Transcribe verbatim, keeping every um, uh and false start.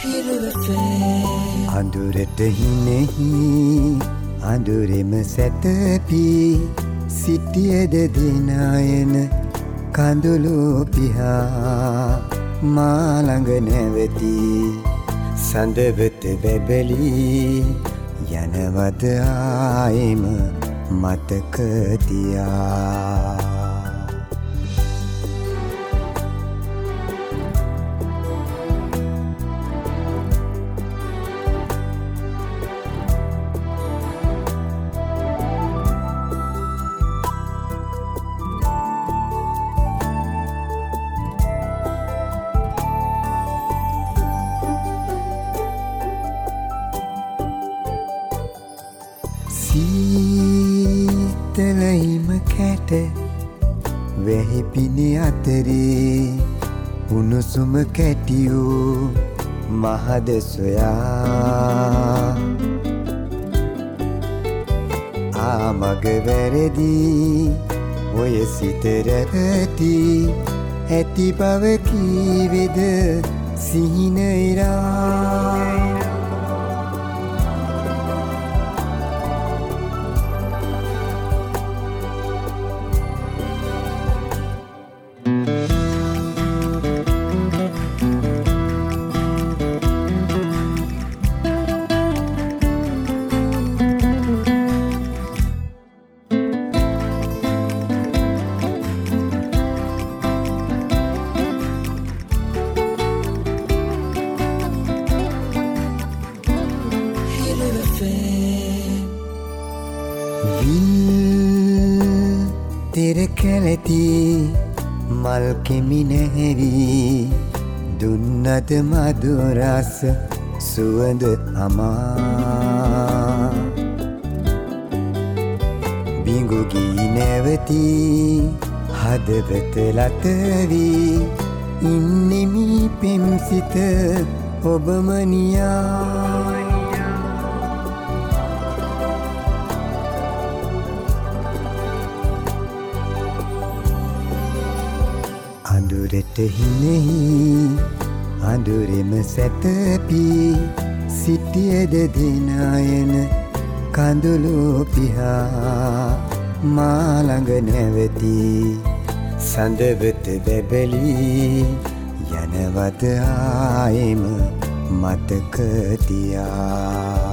අඳුරට හිනෙහි අඳුරෙම සැතපි සිටියද දිනයන කඳුළු පිහා මා ළඟ නැවති සඳවත බැබලී යනවද ආයෙම මතක තියා සීතලයිම කැට වැහි පිණි අතරේ උණුසුම කැටියෝ මහද සොයා ආමග වැරදී ඔය සිත රැවටි ඇති බව කීවේද සිහින ඉරා තෙර කැලති මල් කෙමි නැහැවී දුන්නද මధుරස සුවඳ අමා බිඟු ගී නැවති හදවත ලතවී ඉන්නෙමි පෙම්සිත ඔබම නියා අඳුරට හිනෙහි අඳුරෙම සැතපි සිටියද දිනයන කඳුළු පිහා මා ළඟ නැවති සඳවත බැබලී යනවද ආයෙම මතක තියා